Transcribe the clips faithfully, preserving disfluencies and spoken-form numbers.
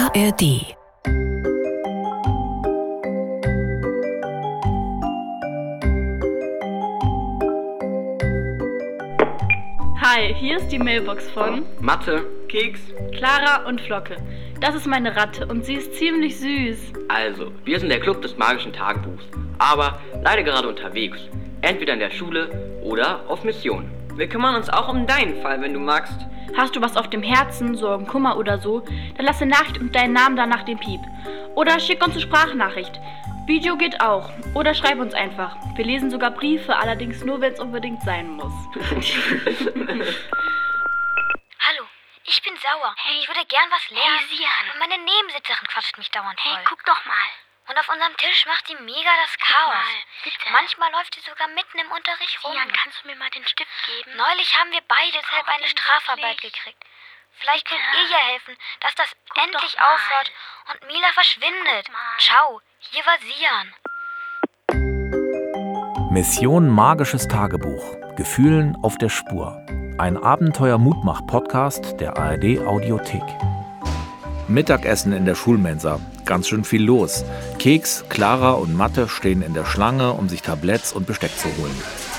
A R D. Hi, hier ist die Mailbox von Mathe, Keks, Clara und Flocke. Das ist meine Ratte und sie ist ziemlich süß. Also, wir sind der Club des magischen Tagebuchs, aber leider gerade unterwegs. Entweder in der Schule oder auf Mission. Wir kümmern uns auch um deinen Fall, wenn du magst. Hast du was auf dem Herzen, Sorgen, Kummer oder so, dann lass eine Nachricht und deinen Namen dann nach dem Piep. Oder schick uns eine Sprachnachricht. Video geht auch. Oder schreib uns einfach. Wir lesen sogar Briefe, allerdings nur, wenn es unbedingt sein muss. Hallo, ich bin sauer. Hey, ich würde gern was lernen. Hey, Sian. Und meine Nebensitzerin quatscht mich dauernd voll. Hey, guck doch mal. Und auf unserem Tisch macht die mega das Chaos. Mal, bitte. Manchmal läuft sie sogar mitten im Unterricht rum. Sian, kannst du mir mal den Stift geben? Neulich haben wir beide deshalb eine Strafarbeit gekriegt. Vielleicht könnt ihr ja helfen, dass das guck endlich aufhört und Mila verschwindet. Ciao, hier war Sian. Mission Magisches Tagebuch. Gefühlen auf der Spur. Ein Abenteuer-Mutmach-Podcast der A R D Audiothek. Mittagessen in der Schulmensa. Ganz schön viel los. Keks, Clara und Mathe stehen in der Schlange, um sich Tabletts und Besteck zu holen.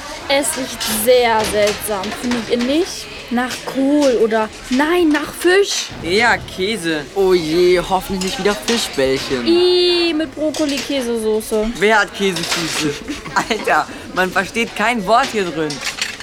Es riecht sehr seltsam, findet ihr nicht? Nach Kohl oder nein, nach Fisch. Ja, Käse. Oh je, hoffentlich wieder Fischbällchen. Ih, mit Brokkoli-Käsesoße. Wer hat Käsefüße? Alter, man versteht kein Wort hier drin.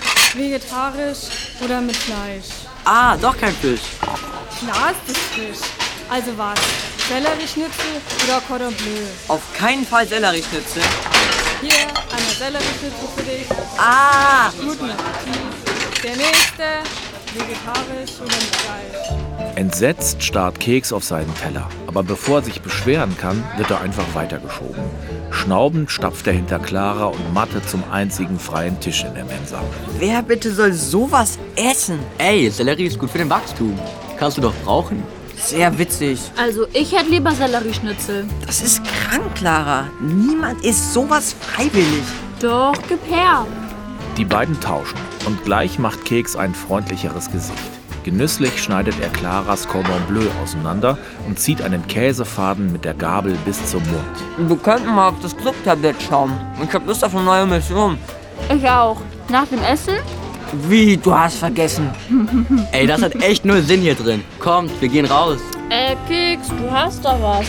Vegetarisch oder mit Fleisch? Ah, doch kein Fisch. Klar ist es Fisch. Also was? Sellerieschnitzel oder Cordon Bleu? Auf keinen Fall Sellerieschnitzel. Hier, einmal Sellerieschnitzel für dich. Ah! Guten Appetit. Der nächste, vegetarisch oder mit Fleisch? Entsetzt starrt Keks auf seinen Teller. Aber bevor er sich beschweren kann, wird er einfach weitergeschoben. Schnaubend stapft er hinter Clara und Mathe zum einzigen freien Tisch in der Mensa. Wer bitte soll sowas essen? Ey, Sellerie ist gut für den Wachstum. Kannst du doch brauchen. Sehr witzig. Also ich hätte lieber Sellerieschnitzel. Das ist krank, Clara. Niemand isst sowas freiwillig. Doch, gib her. Die beiden tauschen und gleich macht Keks ein freundlicheres Gesicht. Genüsslich schneidet er Claras Cordon Bleu auseinander und zieht einen Käsefaden mit der Gabel bis zum Mund. Wir könnten mal auf das Club-Tablett schauen. Ich hab Lust auf eine neue Mission. Ich auch. Nach dem Essen? Wie, du hast vergessen? Ey, das hat echt nur Sinn hier drin. Kommt, wir gehen raus. Äh, Keks, du hast da was.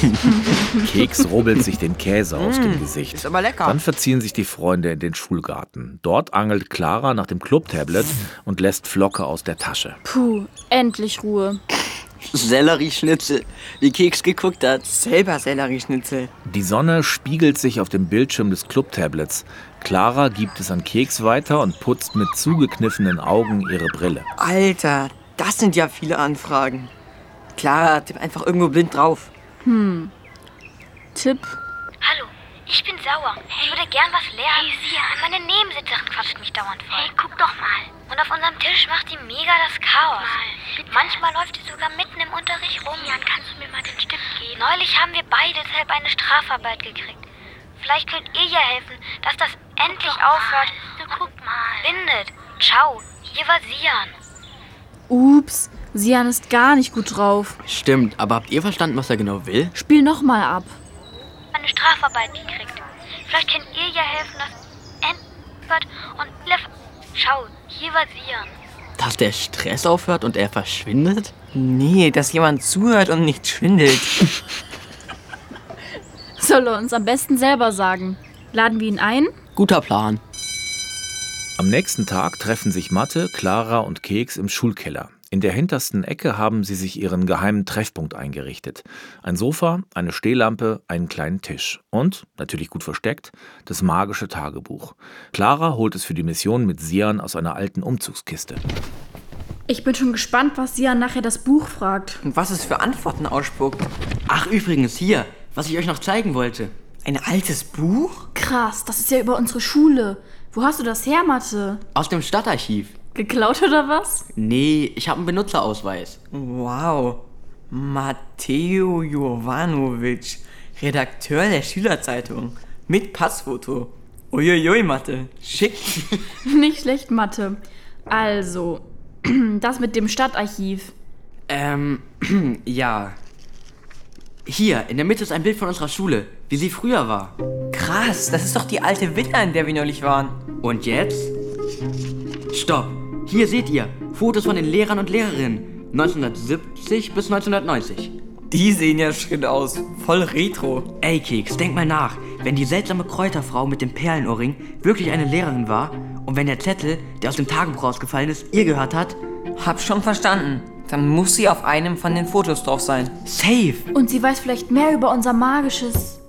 Keks rubbelt sich den Käse aus dem Gesicht. Ist aber lecker. Dann verziehen sich die Freunde in den Schulgarten. Dort angelt Clara nach dem Club-Tablet und lässt Flocke aus der Tasche. Puh, endlich Ruhe. Sellerieschnitzel, wie Keks geguckt hat. Selber Sellerieschnitzel. Die Sonne spiegelt sich auf dem Bildschirm des Club-Tablets. Clara gibt es an Keks weiter und putzt mit zugekniffenen Augen ihre Brille. Alter, das sind ja viele Anfragen. Clara, tipp einfach irgendwo blind drauf. Hm. Tipp. Hallo, ich bin sauer. Ich würde gern was lernen. Hey, Sian. Und meine Nebensitzerin quatscht mich dauernd voll. Hey, guck doch mal. Und auf unserem Tisch macht die mega das Chaos. Mal, Manchmal läuft sie sogar mitten im Unterricht rum. Sian, kannst du mir mal den Stift geben? Neulich haben wir beide deshalb eine Strafarbeit gekriegt. Vielleicht könnt ihr ja helfen, dass das guck endlich aufhört und guck mal. Bindet. Ciao, hier war Sian. Ups, Sian ist gar nicht gut drauf. Stimmt, aber habt ihr verstanden, was er genau will? Spiel nochmal ab. Eine Strafarbeit gekriegt. Vielleicht könnt ihr ja helfen, dass endlich aufhört und Ciao, hier war Sian. Dass der Stress aufhört und er verschwindet? Nee, dass jemand zuhört und nicht schwindelt. Soll er uns am besten selber sagen. Laden wir ihn ein? Guter Plan. Am nächsten Tag treffen sich Mathe, Clara und Keks im Schulkeller. In der hintersten Ecke haben sie sich ihren geheimen Treffpunkt eingerichtet. Ein Sofa, eine Stehlampe, einen kleinen Tisch. Und, natürlich gut versteckt, das magische Tagebuch. Clara holt es für die Mission mit Sian aus einer alten Umzugskiste. Ich bin schon gespannt, was Sian nachher das Buch fragt. Und was es für Antworten ausspuckt. Ach, übrigens, hier, was ich euch noch zeigen wollte. Ein altes Buch? Krass, das ist ja über unsere Schule. Wo hast du das her, Mathe? Aus dem Stadtarchiv. Geklaut oder was? Nee, ich habe einen Benutzerausweis. Wow. Matteo Jovanovic, Redakteur der Schülerzeitung. Mit Passfoto. Uiuiui, Mathe. Schick. Nicht schlecht, Mathe. Also, das mit dem Stadtarchiv. Ähm, ja. Hier, in der Mitte ist ein Bild von unserer Schule, wie sie früher war. Krass, das ist doch die alte Villa, in der wir neulich waren. Und jetzt? Stopp! Hier seht ihr Fotos von den Lehrern und Lehrerinnen neunzehnhundertsiebzig bis neunzehnhundertneunzig. Die sehen ja schön aus. Voll retro. Ey, Keks, denk mal nach. Wenn die seltsame Kräuterfrau mit dem Perlenohrring wirklich eine Lehrerin war und wenn der Zettel, der aus dem Tagebuch rausgefallen ist, ihr gehört hat... Hab schon verstanden. Dann muss sie auf einem von den Fotos drauf sein. Safe! Und sie weiß vielleicht mehr über unser magisches...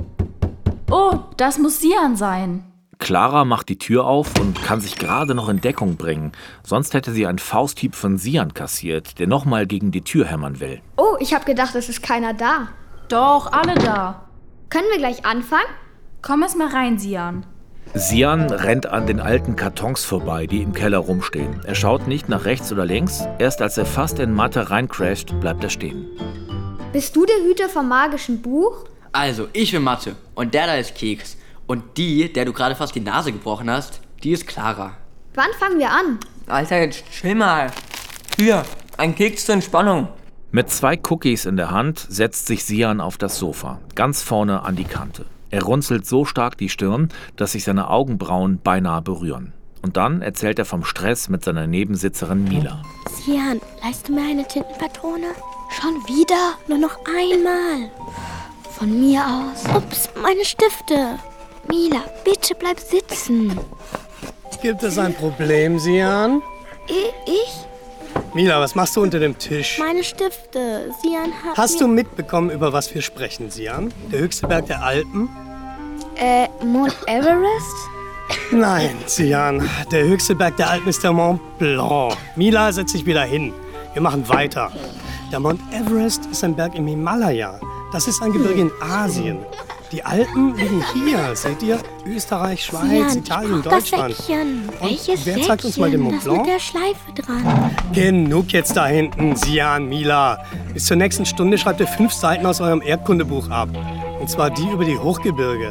Oh, das muss Sian sein. Clara macht die Tür auf und kann sich gerade noch in Deckung bringen. Sonst hätte sie einen Fausthieb von Sian kassiert, der nochmal gegen die Tür hämmern will. Oh, ich habe gedacht, es ist keiner da. Doch, alle da. Können wir gleich anfangen? Komm erst mal rein, Sian. Sian rennt an den alten Kartons vorbei, die im Keller rumstehen. Er schaut nicht nach rechts oder links. Erst als er fast in Mathe reincrasht, bleibt er stehen. Bist du der Hüter vom magischen Buch? Also, ich bin Mathe und der da ist Keks. Und die, der du gerade fast die Nase gebrochen hast, die ist Clara. Wann fangen wir an? Alter, jetzt chill mal. Hier, ein Keks zur Entspannung. Mit zwei Cookies in der Hand setzt sich Sian auf das Sofa, ganz vorne an die Kante. Er runzelt so stark die Stirn, dass sich seine Augenbrauen beinahe berühren. Und dann erzählt er vom Stress mit seiner Nebensitzerin Mila. Sian, leihst du mir eine Tintenpatrone? Schon wieder? Nur noch einmal. Von mir aus. Ups, meine Stifte. Mila, bitte bleib sitzen. Gibt es ein Problem, Sian? Ich? ich? Mila, was machst du unter dem Tisch? Meine Stifte. Sian hat Hast mir... du mitbekommen, über was wir sprechen, Sian? Der höchste Berg der Alpen? Äh, Mount Everest? Nein, Sian. Der höchste Berg der Alpen ist der Mont Blanc. Mila, setz dich wieder hin. Wir machen weiter. Der Mount Everest ist ein Berg im Himalaya. Das ist ein Gebirge in Asien. Die Alpen liegen hier, seht ihr? Österreich, Schweiz, Sian, Italien, ich brauch Deutschland. Das Säckchen. Und Welches wer zeigt uns mal den Mont Säckchen? Blanc? Das mit der Schleife dran. Genug jetzt da hinten, Sian, Mila. Bis zur nächsten Stunde schreibt ihr fünf Seiten aus eurem Erdkundebuch ab. Und zwar die über die Hochgebirge.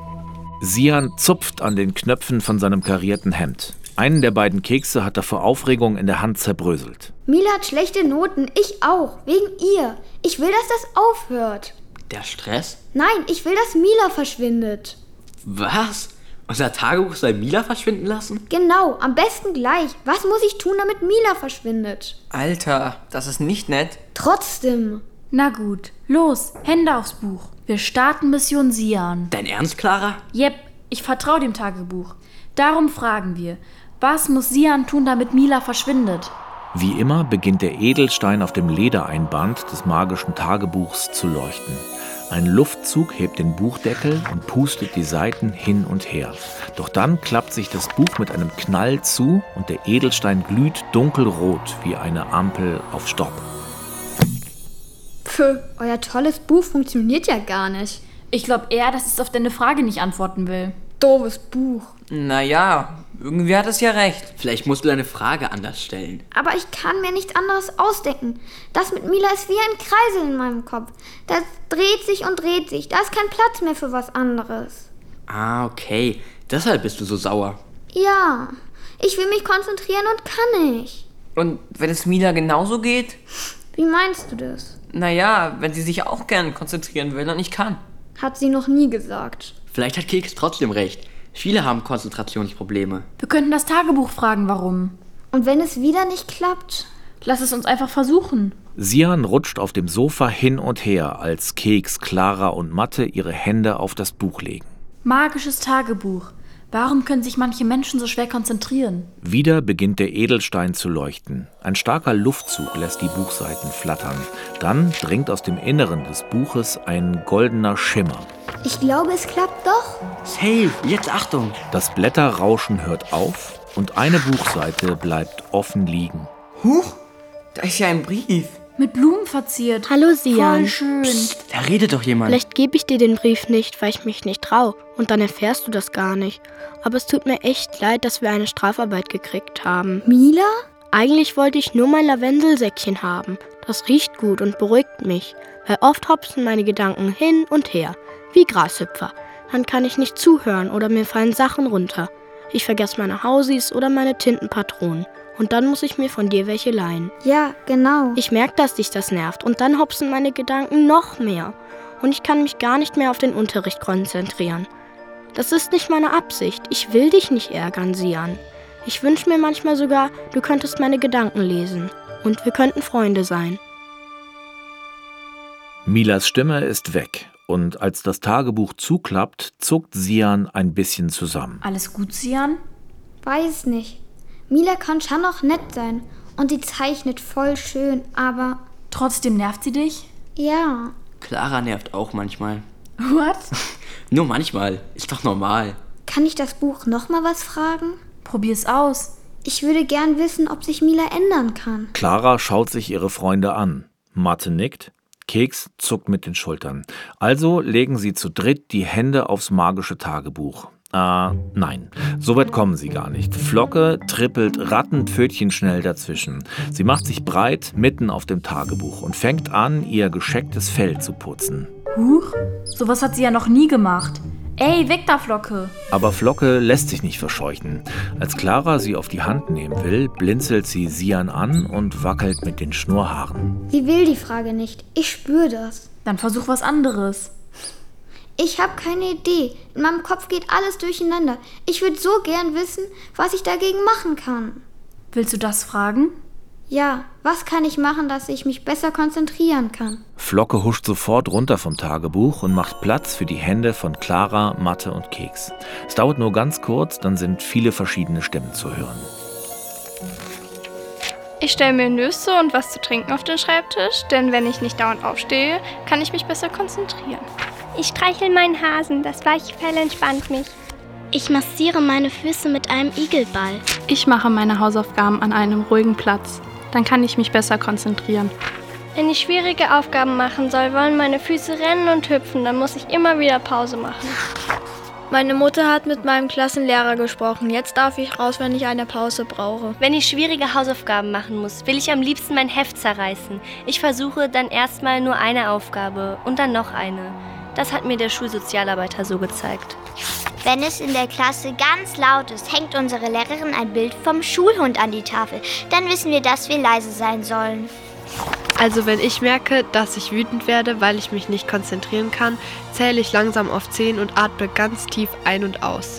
Sian zupft an den Knöpfen von seinem karierten Hemd. Einen der beiden Kekse hat er vor Aufregung in der Hand zerbröselt. Mila hat schlechte Noten, ich auch, wegen ihr. Ich will, dass das aufhört. Der Stress? Nein, ich will, dass Mila verschwindet. Was? Unser Tagebuch soll Mila verschwinden lassen? Genau, am besten gleich. Was muss ich tun, damit Mila verschwindet? Alter, das ist nicht nett. Trotzdem. Na gut, los, Hände aufs Buch. Wir starten Mission Sian. Dein Ernst, Clara? Jep, ich vertraue dem Tagebuch. Darum fragen wir, was muss Sian tun, damit Mila verschwindet? Wie immer beginnt der Edelstein auf dem Ledereinband des magischen Tagebuchs zu leuchten. Ein Luftzug hebt den Buchdeckel und pustet die Seiten hin und her. Doch dann klappt sich das Buch mit einem Knall zu und der Edelstein glüht dunkelrot wie eine Ampel auf Stopp. Pfö, euer tolles Buch funktioniert ja gar nicht. Ich glaube eher, dass es auf deine Frage nicht antworten will. Doofes Buch. Naja, irgendwie hat es ja recht. Vielleicht musst du deine Frage anders stellen. Aber ich kann mir nichts anderes ausdenken. Das mit Mila ist wie ein Kreisel in meinem Kopf. Das dreht sich und dreht sich. Da ist kein Platz mehr für was anderes. Ah, okay. Deshalb bist du so sauer. Ja, ich will mich konzentrieren und kann nicht. Und wenn es Mila genauso geht? Wie meinst du das? Naja, wenn sie sich auch gern konzentrieren will und nicht kann. Hat sie noch nie gesagt. Vielleicht hat Keks trotzdem recht. Viele haben Konzentrationsprobleme. Wir könnten das Tagebuch fragen, warum. Und wenn es wieder nicht klappt? Lass es uns einfach versuchen. Sian rutscht auf dem Sofa hin und her, als Keks, Clara und Mathe ihre Hände auf das Buch legen. Magisches Tagebuch. Warum können sich manche Menschen so schwer konzentrieren? Wieder beginnt der Edelstein zu leuchten. Ein starker Luftzug lässt die Buchseiten flattern. Dann dringt aus dem Inneren des Buches ein goldener Schimmer. Ich glaube, es klappt doch. Safe, jetzt Achtung. Das Blätterrauschen hört auf und eine Buchseite bleibt offen liegen. Huch, da ist ja ein Brief. Mit Blumen verziert. Hallo, Sian. Voll schön. Psst, da redet doch jemand. Vielleicht gebe ich dir den Brief nicht, weil ich mich nicht traue. Und dann erfährst du das gar nicht. Aber es tut mir echt leid, dass wir eine Strafarbeit gekriegt haben. Mila? Eigentlich wollte ich nur mein Lavendelsäckchen haben. Das riecht gut und beruhigt mich. Weil oft hopsen meine Gedanken hin und her. Wie Grashüpfer. Dann kann ich nicht zuhören oder mir fallen Sachen runter. Ich vergesse meine Hausis oder meine Tintenpatronen. Und dann muss ich mir von dir welche leihen. Ja, genau. Ich merke, dass dich das nervt. Und dann hopsen meine Gedanken noch mehr. Und ich kann mich gar nicht mehr auf den Unterricht konzentrieren. Das ist nicht meine Absicht. Ich will dich nicht ärgern, Sian. Ich wünsche mir manchmal sogar, du könntest meine Gedanken lesen. Und wir könnten Freunde sein. Milas Stimme ist weg. Und als das Tagebuch zuklappt, zuckt Sian ein bisschen zusammen. Alles gut, Sian? Weiß nicht. Mila kann schon auch nett sein. Und sie zeichnet voll schön, aber... Trotzdem nervt sie dich? Ja. Clara nervt auch manchmal. What? Nur manchmal. Ist doch normal. Kann ich das Buch nochmal was fragen? Probier's aus. Ich würde gern wissen, ob sich Mila ändern kann. Clara schaut sich ihre Freunde an. Mathe nickt. Keks zuckt mit den Schultern. Also legen sie zu dritt die Hände aufs magische Tagebuch. Äh, nein, so weit kommen sie gar nicht. Flocke trippelt rattenpfötchenschnell dazwischen. Sie macht sich breit mitten auf dem Tagebuch und fängt an, ihr geschecktes Fell zu putzen. Huch, sowas hat sie ja noch nie gemacht. Ey, weg da, Flocke! Aber Flocke lässt sich nicht verscheuchen. Als Clara sie auf die Hand nehmen will, blinzelt sie Sian an und wackelt mit den Schnurrhaaren. Sie will die Frage nicht. Ich spüre das. Dann versuch was anderes. Ich habe keine Idee. In meinem Kopf geht alles durcheinander. Ich würde so gern wissen, was ich dagegen machen kann. Willst du das fragen? Ja, was kann ich machen, dass ich mich besser konzentrieren kann? Flocke huscht sofort runter vom Tagebuch und macht Platz für die Hände von Clara, Mathe und Keks. Es dauert nur ganz kurz, dann sind viele verschiedene Stimmen zu hören. Ich stelle mir Nüsse und was zu trinken auf den Schreibtisch, denn wenn ich nicht dauernd aufstehe, kann ich mich besser konzentrieren. Ich streichle meinen Hasen, das weiche Fell entspannt mich. Ich massiere meine Füße mit einem Igelball. Ich mache meine Hausaufgaben an einem ruhigen Platz. Dann kann ich mich besser konzentrieren. Wenn ich schwierige Aufgaben machen soll, wollen meine Füße rennen und hüpfen. Dann muss ich immer wieder Pause machen. Meine Mutter hat mit meinem Klassenlehrer gesprochen. Jetzt darf ich raus, wenn ich eine Pause brauche. Wenn ich schwierige Hausaufgaben machen muss, will ich am liebsten mein Heft zerreißen. Ich versuche dann erstmal nur eine Aufgabe und dann noch eine. Das hat mir der Schulsozialarbeiter so gezeigt. Wenn es in der Klasse ganz laut ist, hängt unsere Lehrerin ein Bild vom Schulhund an die Tafel. Dann wissen wir, dass wir leise sein sollen. Also wenn ich merke, dass ich wütend werde, weil ich mich nicht konzentrieren kann, zähle ich langsam auf zehn und atme ganz tief ein und aus.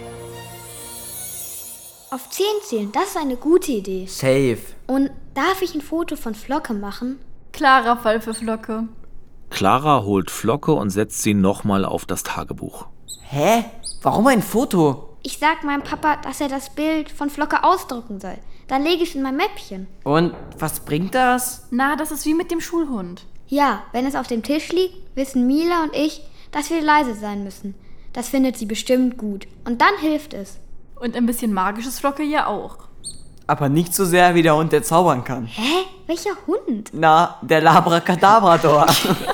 Auf zehn zählen, das ist eine gute Idee. Safe. Und darf ich ein Foto von Flocke machen? Klarer Fall für Flocke. Clara holt Flocke und setzt sie nochmal auf das Tagebuch. Hä? Warum ein Foto? Ich sag meinem Papa, dass er das Bild von Flocke ausdrucken soll. Dann lege ich es in mein Mäppchen. Und was bringt das? Na, das ist wie mit dem Schulhund. Ja, wenn es auf dem Tisch liegt, wissen Mila und ich, dass wir leise sein müssen. Das findet sie bestimmt gut. Und dann hilft es. Und ein bisschen magisches Flocke ja auch. Aber nicht so sehr wie der Hund, der zaubern kann. Hä? Welcher Hund? Na, der Labracadabrador.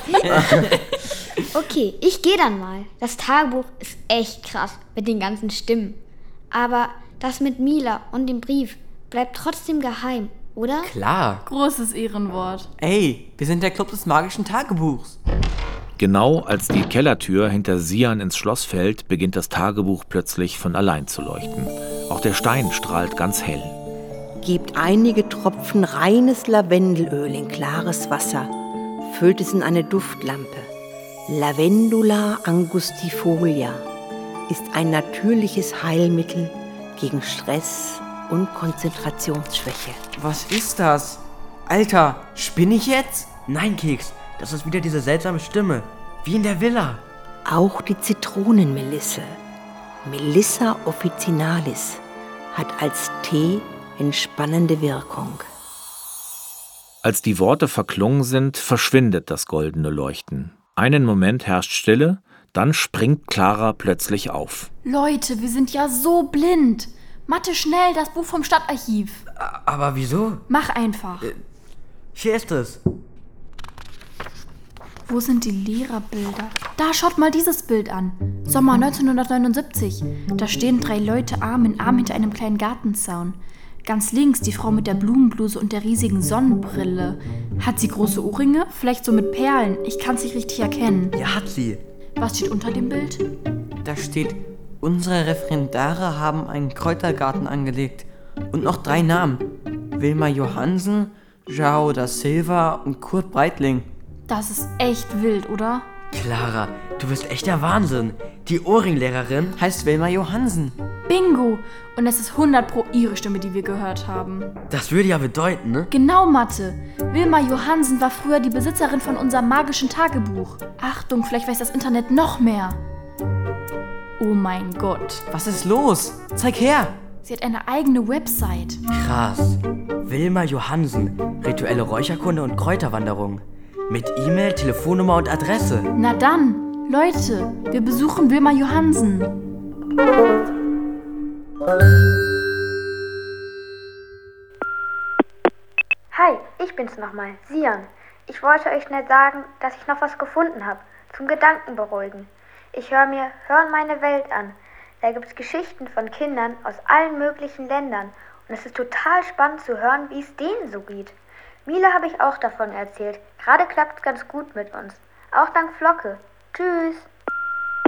Okay, ich gehe dann mal. Das Tagebuch ist echt krass mit den ganzen Stimmen. Aber das mit Mila und dem Brief bleibt trotzdem geheim, oder? Klar. Großes Ehrenwort. Ey, wir sind der Club des magischen Tagebuchs. Genau als die Kellertür hinter Sian ins Schloss fällt, beginnt das Tagebuch plötzlich von allein zu leuchten. Auch der Stein strahlt ganz hell. Gebt einige Tropfen reines Lavendelöl in klares Wasser. Füllt es in eine Duftlampe. Lavendula angustifolia ist ein natürliches Heilmittel gegen Stress und Konzentrationsschwäche. Was ist das? Alter, spinne ich jetzt? Nein, Keks, das ist wieder diese seltsame Stimme. Wie in der Villa. Auch die Zitronenmelisse, Melissa officinalis, hat als Tee entspannende Wirkung. Als die Worte verklungen sind, verschwindet das goldene Leuchten. Einen Moment herrscht Stille, dann springt Clara plötzlich auf. Leute, wir sind ja so blind. Mathe, schnell, das Buch vom Stadtarchiv. Aber wieso? Mach einfach. Äh, hier ist es. Wo sind die Lehrerbilder? Da, schaut mal dieses Bild an. Sommer neunzehnhundertneunundsiebzig. Da stehen drei Leute Arm in Arm hinter einem kleinen Gartenzaun. Ganz links die Frau mit der Blumenbluse und der riesigen Sonnenbrille. Hat sie große Ohrringe? Vielleicht so mit Perlen. Ich kann es nicht richtig erkennen. Ja, hat sie. Was steht unter dem Bild? Da steht, unsere Referendare haben einen Kräutergarten angelegt. Und noch drei Namen. Wilma Johansen, João da Silva und Kurt Breitling. Das ist echt wild, oder? Clara, du bist echt der Wahnsinn. Die Ohrringlehrerin heißt Wilma Johansen. Bingo! Und es ist hundert pro ihre Stimme, die wir gehört haben. Das würde ja bedeuten, ne? Genau, Mathe. Wilma Johansen war früher die Besitzerin von unserem magischen Tagebuch. Achtung, vielleicht weiß das Internet noch mehr. Oh mein Gott. Was ist los? Zeig her! Sie hat eine eigene Website. Krass. Wilma Johansen. Rituelle Räucherkunde und Kräuterwanderung. Mit E-Mail, Telefonnummer und Adresse. Na dann, Leute, wir besuchen Wilma Johansen. Hi, ich bin's nochmal, Sian. Ich wollte euch schnell sagen, dass ich noch was gefunden habe, zum Gedankenberuhigen. Ich höre mir Hören meine Welt an. Da gibt's Geschichten von Kindern aus allen möglichen Ländern und es ist total spannend zu hören, wie es denen so geht. Mila habe ich auch davon erzählt. Gerade klappt's ganz gut mit uns. Auch dank Flocke. Tschüss.